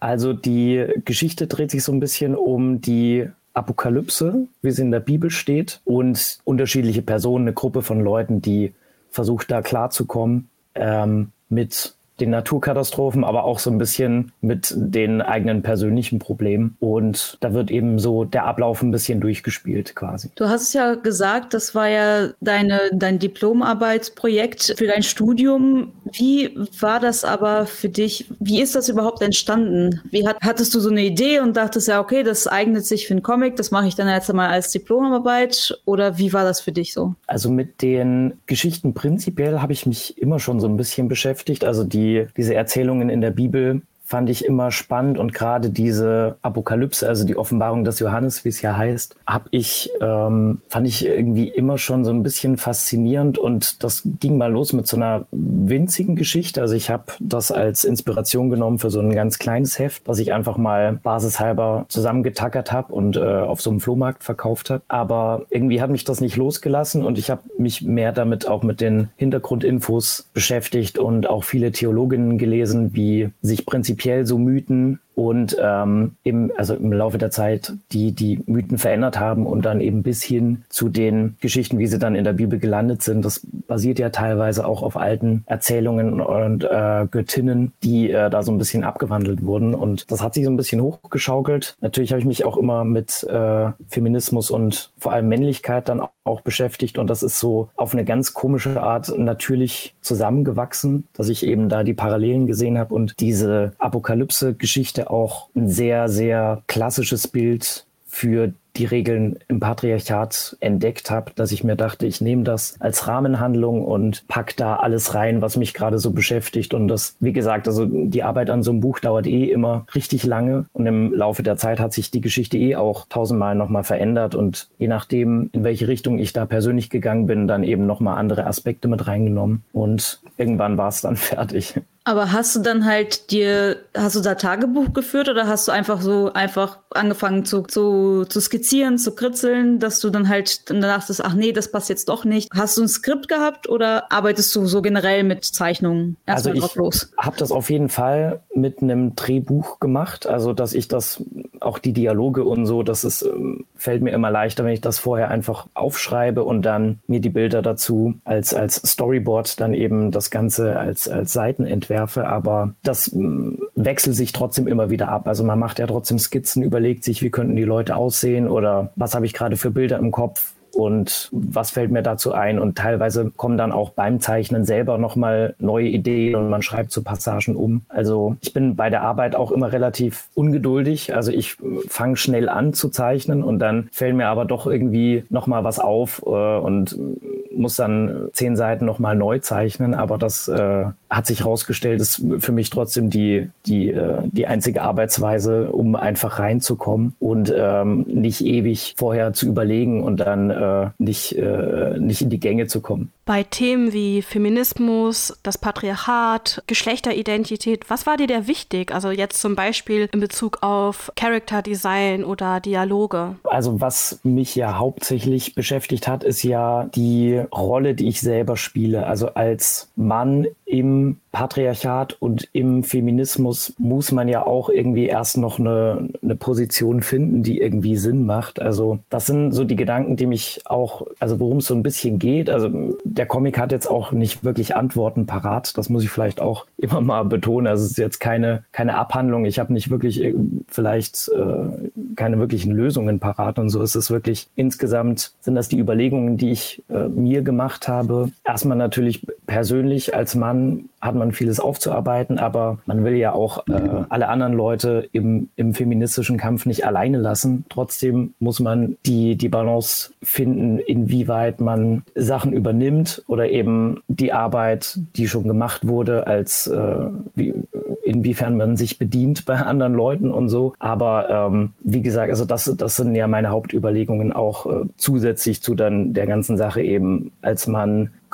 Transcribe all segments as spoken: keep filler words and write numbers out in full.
Also die Geschichte dreht sich so ein bisschen um die Apokalypse, wie sie in der Bibel steht, und unterschiedliche Personen, eine Gruppe von Leuten, die versucht, da klarzukommen ähm, mit den Naturkatastrophen, aber auch so ein bisschen mit den eigenen persönlichen Problemen. Und da wird eben so der Ablauf ein bisschen durchgespielt quasi. Du hast ja gesagt, das war ja deine, dein Diplomarbeitsprojekt für dein Studium. Wie war das aber für dich? Wie ist das überhaupt entstanden? Wie hat, hattest du so eine Idee und dachtest ja, okay, das eignet sich für einen Comic, das mache ich dann jetzt mal als Diplomarbeit? Oder wie war das für dich so? Also mit den Geschichten prinzipiell habe ich mich immer schon so ein bisschen beschäftigt. Also die Die, diese Erzählungen in der Bibel fand ich immer spannend, und gerade diese Apokalypse, also die Offenbarung des Johannes, wie es ja heißt, habe ich, ähm, fand ich irgendwie immer schon so ein bisschen faszinierend, und das ging mal los mit so einer winzigen Geschichte. Also ich habe das als Inspiration genommen für so ein ganz kleines Heft, was ich einfach mal basishalber zusammengetackert habe und äh, auf so einem Flohmarkt verkauft habe. Aber irgendwie hat mich das nicht losgelassen, und ich habe mich mehr damit auch mit den Hintergrundinfos beschäftigt und auch viele Theologinnen gelesen, wie sich prinzipiell so Mythen und ähm, im, also im Laufe der Zeit die die Mythen verändert haben, und dann eben bis hin zu den Geschichten, wie sie dann in der Bibel gelandet sind. Das basiert ja teilweise auch auf alten Erzählungen und äh, Göttinnen, die äh, da so ein bisschen abgewandelt wurden, und das hat sich so ein bisschen hochgeschaukelt. Natürlich habe ich mich auch immer mit äh, Feminismus und vor allem Männlichkeit dann auch beschäftigt, und das ist so auf eine ganz komische Art natürlich zusammengewachsen, dass ich eben da die Parallelen gesehen habe und diese Apokalypse-Geschichte auch ein sehr, sehr klassisches Bild für die Regeln im Patriarchat entdeckt habe, dass ich mir dachte, ich nehme das als Rahmenhandlung und pack da alles rein, was mich gerade so beschäftigt. Und das, wie gesagt, also die Arbeit an so einem Buch dauert eh immer richtig lange, und im Laufe der Zeit hat sich die Geschichte eh auch tausendmal nochmal verändert, und je nachdem, in welche Richtung ich da persönlich gegangen bin, dann eben nochmal andere Aspekte mit reingenommen, und irgendwann war es dann fertig. Aber hast du dann halt dir, hast du da Tagebuch geführt, oder hast du einfach so einfach angefangen zu, zu, zu skizzieren, zu kritzeln, dass du dann halt dann dachtest, ach nee, das passt jetzt doch nicht. Hast du ein Skript gehabt, oder arbeitest du so generell mit Zeichnungen erstmal also drauf los? Ich habe das auf jeden Fall mit einem Drehbuch gemacht, also dass ich das, auch die Dialoge und so, das ist, fällt mir immer leichter, wenn ich das vorher einfach aufschreibe und dann mir die Bilder dazu als, als Storyboard dann eben das Ganze als, als Seiten entwerfe. Aber das wechselt sich trotzdem immer wieder ab. Also man macht ja trotzdem Skizzen, überlegt sich, wie könnten die Leute aussehen, oder was habe ich gerade für Bilder im Kopf und was fällt mir dazu ein. Und teilweise kommen dann auch beim Zeichnen selber nochmal neue Ideen, und man schreibt so Passagen um. Also ich bin bei der Arbeit auch immer relativ ungeduldig. Also ich fange schnell an zu zeichnen, und dann fällt mir aber doch irgendwie nochmal was auf äh, und muss dann zehn Seiten nochmal neu zeichnen. Aber das äh, hat sich herausgestellt, ist für mich trotzdem die, die, äh, die einzige Arbeitsweise, um einfach reinzukommen und ähm, nicht ewig vorher zu überlegen und dann äh, nicht, äh, nicht in die Gänge zu kommen. Bei Themen wie Feminismus, das Patriarchat, Geschlechteridentität, was war dir da wichtig? Also jetzt zum Beispiel in Bezug auf Character Design oder Dialoge. Also was mich ja hauptsächlich beschäftigt hat, ist ja die Rolle, die ich selber spiele. Also als Mann im Patriarchat und im Feminismus muss man ja auch irgendwie erst noch eine, eine Position finden, die irgendwie Sinn macht. Also das sind so die Gedanken, die mich auch, also worum es so ein bisschen geht. Also der Comic hat jetzt auch nicht wirklich Antworten parat. Das muss ich vielleicht auch immer mal betonen. Also es ist jetzt keine, keine Abhandlung. Ich habe nicht wirklich vielleicht äh, keine wirklichen Lösungen parat und so. Es ist wirklich insgesamt sind das die Überlegungen, die ich äh, mir gemacht habe. Erstmal natürlich persönlich als Mann hat man vieles aufzuarbeiten, aber man will ja auch äh, alle anderen Leute im, im feministischen Kampf nicht alleine lassen. Trotzdem muss man die, die Balance finden, inwieweit man Sachen übernimmt oder eben die Arbeit, die schon gemacht wurde, als äh, wie, inwiefern man sich bedient bei anderen Leuten und so. Aber ähm, wie gesagt, also das, das sind ja meine Hauptüberlegungen auch äh, zusätzlich zu dann der ganzen Sache eben als Mann.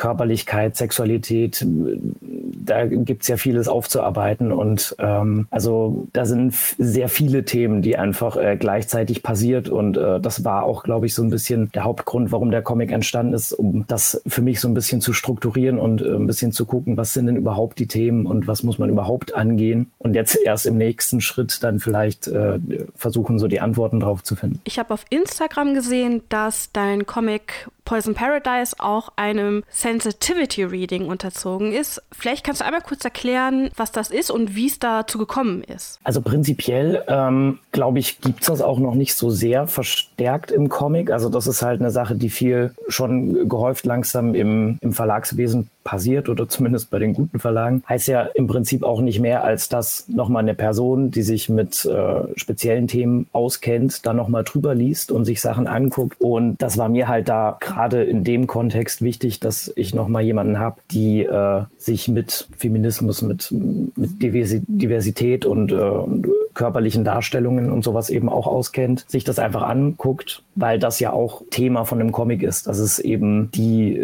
Körperlichkeit, Sexualität, da gibt's ja vieles aufzuarbeiten und ähm, also da sind f- sehr viele Themen, die einfach äh, gleichzeitig passiert und äh, das war auch, glaube ich, so ein bisschen der Hauptgrund, warum der Comic entstanden ist, um das für mich so ein bisschen zu strukturieren und äh, ein bisschen zu gucken, was sind denn überhaupt die Themen und was muss man überhaupt angehen und jetzt erst im nächsten Schritt dann vielleicht äh, versuchen, so die Antworten drauf zu finden. Ich habe auf Instagram gesehen, dass dein Comic Poison Paradise auch einem Sensitivity Reading unterzogen ist. Vielleicht kannst du einmal kurz erklären, was das ist und wie es dazu gekommen ist. Also prinzipiell, ähm, glaube ich, gibt es das auch noch nicht so sehr verstärkt im Comic. Also das ist halt eine Sache, die viel schon gehäuft langsam im, im Verlagswesen passiert oder zumindest bei den guten Verlagen. Heißt ja im Prinzip auch nicht mehr, als dass nochmal eine Person, die sich mit äh, speziellen Themen auskennt, da nochmal drüber liest und sich Sachen anguckt. Und das war mir halt da gerade in dem Kontext wichtig, dass ich nochmal jemanden habe, die äh, sich mit Feminismus, mit, mit Diversität und äh, körperlichen Darstellungen und sowas eben auch auskennt, sich das einfach anguckt, weil das ja auch Thema von dem Comic ist. Das ist eben die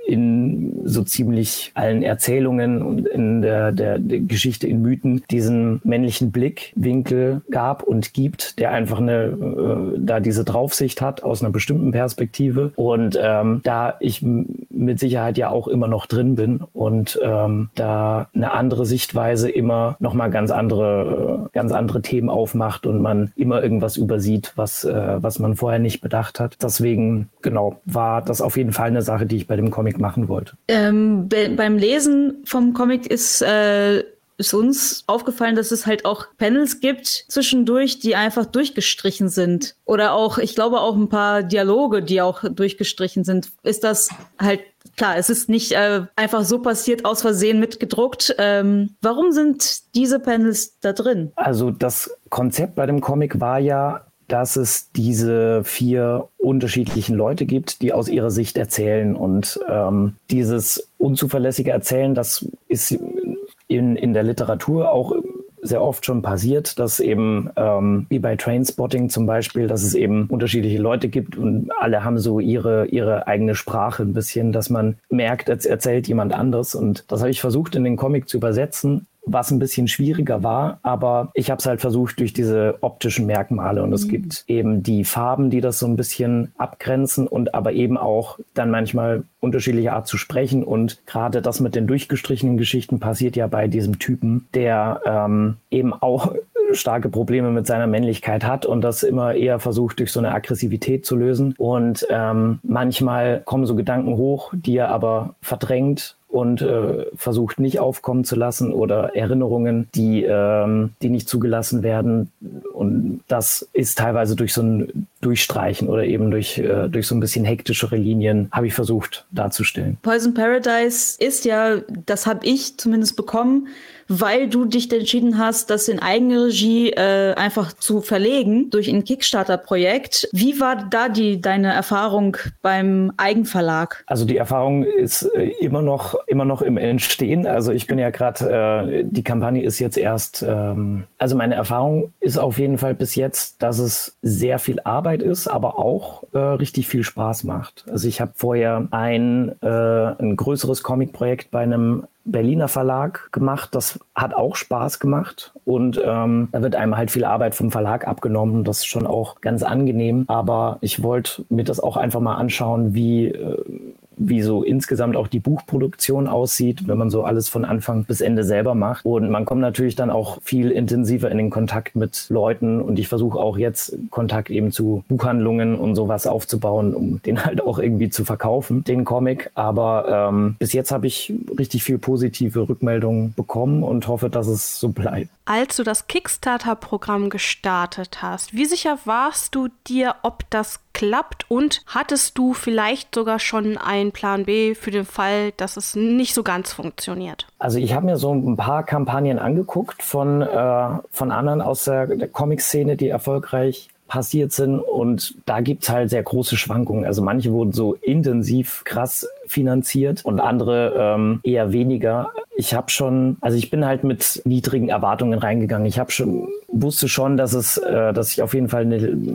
in so ziemlich allen Erzählungen und in der, der, der Geschichte in Mythen diesen männlichen Blickwinkel gab und gibt, der einfach eine äh, da diese Draufsicht hat aus einer bestimmten Perspektive. Und ähm, da ich m- mit Sicherheit ja auch immer noch drin bin und ähm, da eine andere Sichtweise immer nochmal ganz andere, äh, ganz andere Themen aufmacht und man immer irgendwas übersieht, was, äh, was man vorher nicht bedacht hat. Deswegen, genau, war das auf jeden Fall eine Sache, die ich bei dem Comic machen wollte. Ähm, be- beim Lesen vom Comic ist, äh, ist uns aufgefallen, dass es halt auch Panels gibt zwischendurch, die einfach durchgestrichen sind. Oder auch, ich glaube auch ein paar Dialoge, die auch durchgestrichen sind. Ist das halt, klar, es ist nicht äh, einfach so passiert, aus Versehen mitgedruckt. Ähm, warum sind diese Panels da drin? Also das Konzept bei dem Comic war ja, dass es diese vier unterschiedlichen Leute gibt, die aus ihrer Sicht erzählen. Und ähm, dieses unzuverlässige Erzählen, das ist in, in der Literatur auch sehr oft schon passiert, dass eben, ähm, wie bei Trainspotting zum Beispiel, dass es eben unterschiedliche Leute gibt und alle haben so ihre, ihre eigene Sprache ein bisschen, dass man merkt, jetzt erzählt jemand anderes. Und das habe ich versucht in den Comic zu übersetzen, was ein bisschen schwieriger war, aber ich habe es halt versucht durch diese optischen Merkmale und mhm. es gibt eben die Farben, die das so ein bisschen abgrenzen und aber eben auch dann manchmal unterschiedliche Art zu sprechen und gerade das mit den durchgestrichenen Geschichten passiert ja bei diesem Typen, der ähm, eben auch starke Probleme mit seiner Männlichkeit hat und das immer eher versucht, durch so eine Aggressivität zu lösen und ähm, manchmal kommen so Gedanken hoch, die er aber verdrängt und äh, versucht nicht aufkommen zu lassen oder Erinnerungen, die, ähm, die nicht zugelassen werden. Und das ist teilweise durch so ein Durchstreichen oder eben durch, äh, durch so ein bisschen hektischere Linien, habe ich versucht darzustellen. Poison Paradise ist ja, das habe ich zumindest bekommen, weil du dich entschieden hast, das in eigene Regie äh, einfach zu verlegen durch ein Kickstarter-Projekt. Wie war da die deine Erfahrung beim Eigenverlag? Also die Erfahrung ist äh, immer noch immer noch im Entstehen. Also ich bin ja gerade, äh, die Kampagne ist jetzt erst, ähm, also meine Erfahrung ist auf jeden Fall bis jetzt, dass es sehr viel Arbeit ist, aber auch äh, richtig viel Spaß macht. Also ich habe vorher ein, äh, ein größeres Comic-Projekt bei einem Berliner Verlag gemacht. Das hat auch Spaß gemacht und ähm, da wird einem halt viel Arbeit vom Verlag abgenommen. Das ist schon auch ganz angenehm. Aber ich wollte mir das auch einfach mal anschauen, wie äh, wie so insgesamt auch die Buchproduktion aussieht, wenn man so alles von Anfang bis Ende selber macht. Und man kommt natürlich dann auch viel intensiver in den Kontakt mit Leuten und ich versuche auch jetzt Kontakt eben zu Buchhandlungen und sowas aufzubauen, um den halt auch irgendwie zu verkaufen, den Comic. Aber ähm, bis jetzt habe ich richtig viel positive Rückmeldungen bekommen und hoffe, dass es so bleibt. Als du das Kickstarter-Programm gestartet hast, wie sicher warst du dir, ob das klappt und hattest du vielleicht sogar schon einen Plan B für den Fall, dass es nicht so ganz funktioniert? Also ich habe mir so ein paar Kampagnen angeguckt von, äh, von anderen aus der, der Comic-Szene, die erfolgreich passiert sind und da gibt's halt sehr große Schwankungen. Also manche wurden so intensiv krass finanziert und andere ähm, eher weniger. Ich habe schon, also ich bin halt mit niedrigen Erwartungen reingegangen. Ich habe schon wusste schon, dass es, äh, dass ich auf jeden Fall eine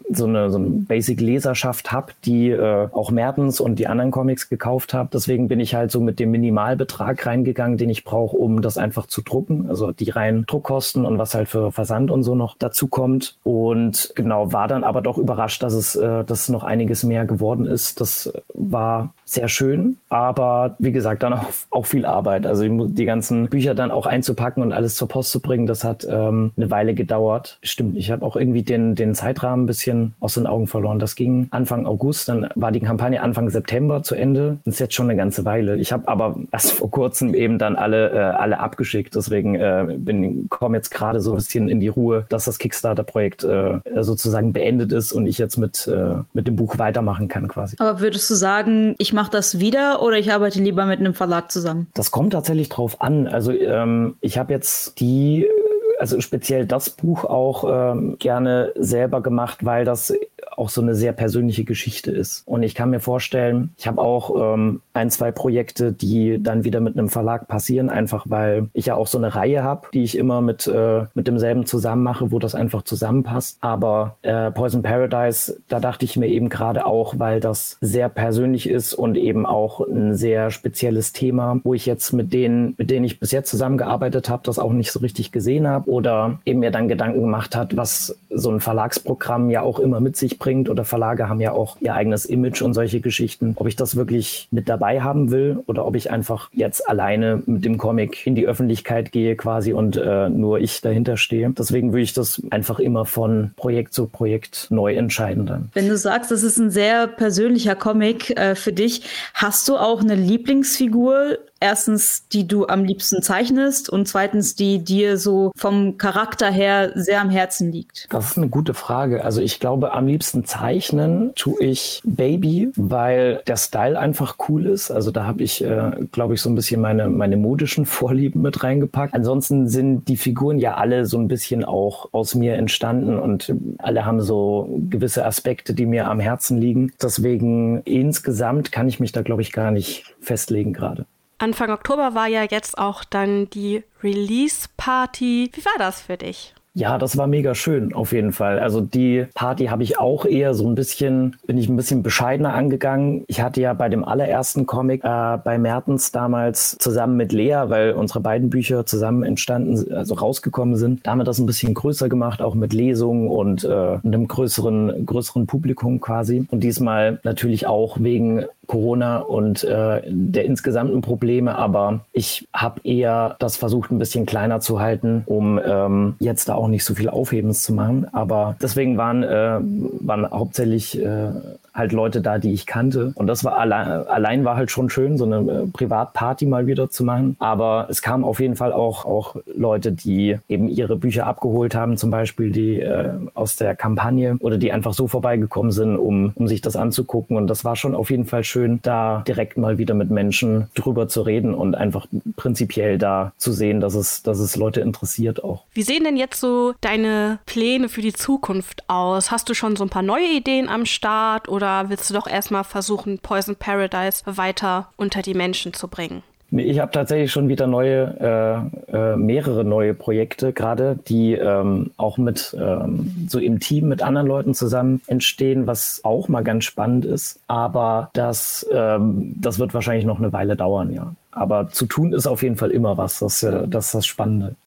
so eine, so eine Basic-Leserschaft habe, die äh, auch Mertens und die anderen Comics gekauft habe. Deswegen bin ich halt so mit dem Minimalbetrag reingegangen, den ich brauche, um das einfach zu drucken. Also die reinen Druckkosten und was halt für Versand und so noch dazu kommt. Und genau, war dann aber doch überrascht, dass es äh, dass noch einiges mehr geworden ist. Das war sehr schön, aber wie gesagt, dann auch, auch viel Arbeit. Also die ganzen Bücher dann auch einzupacken und alles zur Post zu bringen, das hat ähm, eine Weile gedauert. Stimmt, ich habe auch irgendwie den, den Zeitrahmen ein bisschen aus den Augen verloren. Das ging Anfang August, dann war die Kampagne Anfang September zu Ende. Das ist jetzt schon eine ganze Weile. Ich habe aber erst vor kurzem eben dann alle, äh, alle abgeschickt. Deswegen äh, bin komme jetzt gerade so ein bisschen in die Ruhe, dass das Kickstarter-Projekt äh, sozusagen beendet ist und ich jetzt mit, äh, mit dem Buch weitermachen kann quasi. Aber würdest du sagen, ich mache das wieder oder ich arbeite lieber mit einem Verlag zusammen? Das kommt tatsächlich drauf an. Also ähm, ich habe jetzt die, also speziell das Buch auch ähm, gerne selber gemacht, weil das auch so eine sehr persönliche Geschichte ist. Und ich kann mir vorstellen, ich habe auch ähm, ein, zwei Projekte, die dann wieder mit einem Verlag passieren, einfach weil ich ja auch so eine Reihe habe, die ich immer mit, äh, mit demselben zusammen mache, wo das einfach zusammenpasst. Aber äh, Poison Paradise, da dachte ich mir eben gerade auch, weil das sehr persönlich ist und eben auch ein sehr spezielles Thema, wo ich jetzt mit denen, mit denen ich bis jetzt zusammengearbeitet habe, das auch nicht so richtig gesehen habe oder eben mir dann Gedanken gemacht hat, was so ein Verlagsprogramm ja auch immer mit sich bringt. Oder Verlage haben ja auch ihr eigenes Image und solche Geschichten. Ob ich das wirklich mit dabei haben will oder ob ich einfach jetzt alleine mit dem Comic in die Öffentlichkeit gehe quasi und äh, nur ich dahinter stehe. Deswegen würde ich das einfach immer von Projekt zu Projekt neu entscheiden dann. Wenn du sagst, das ist ein sehr persönlicher Comic äh, für dich, hast du auch eine Lieblingsfigur? Erstens, die du am liebsten zeichnest und zweitens, die dir so vom Charakter her sehr am Herzen liegt? Das ist eine gute Frage. Also ich glaube, am liebsten zeichnen tue ich Baby, weil der Style einfach cool ist. Also da habe ich, äh, glaube ich, so ein bisschen meine, meine modischen Vorlieben mit reingepackt. Ansonsten sind die Figuren ja alle so ein bisschen auch aus mir entstanden und alle haben so gewisse Aspekte, die mir am Herzen liegen. Deswegen insgesamt kann ich mich da, glaube ich, gar nicht festlegen gerade. Anfang Oktober war ja jetzt auch dann die Release-Party. Wie war das für dich? Ja, das war mega schön, auf jeden Fall. Also die Party habe ich auch eher so ein bisschen, bin ich ein bisschen bescheidener angegangen. Ich hatte ja bei dem allerersten Comic äh, bei Mertens damals zusammen mit Lea, weil unsere beiden Bücher zusammen entstanden, also rausgekommen sind, da haben wir das ein bisschen größer gemacht, auch mit Lesungen und äh, einem größeren, größeren Publikum quasi. Und diesmal natürlich auch wegen Corona und äh, der insgesamten Probleme, aber ich habe eher das versucht, ein bisschen kleiner zu halten, um ähm, jetzt da auch nicht so viel Aufhebens zu machen. Aber deswegen waren, äh, waren hauptsächlich äh, halt Leute da, die ich kannte. Und das war allein, allein war halt schon schön, so eine äh, Privatparty mal wieder zu machen. Aber es kamen auf jeden Fall auch, auch Leute, die eben ihre Bücher abgeholt haben, zum Beispiel die äh, aus der Kampagne oder die einfach so vorbeigekommen sind, um, um sich das anzugucken. Und das war schon auf jeden Fall schön, da direkt mal wieder mit Menschen drüber zu reden und einfach prinzipiell da zu sehen, dass es, dass es Leute interessiert auch. Wie sehen denn jetzt so deine Pläne für die Zukunft aus? Hast du schon so ein paar neue Ideen am Start oder willst du doch erstmal versuchen, Poison Paradise weiter unter die Menschen zu bringen? Ich habe tatsächlich schon wieder neue, äh, äh, mehrere neue Projekte gerade, die ähm, auch mit ähm, so im Team mit anderen Leuten zusammen entstehen, was auch mal ganz spannend ist. Aber das, ähm, das wird wahrscheinlich noch eine Weile dauern, ja. Aber zu tun ist auf jeden Fall immer was, das, äh, das ist das Spannende.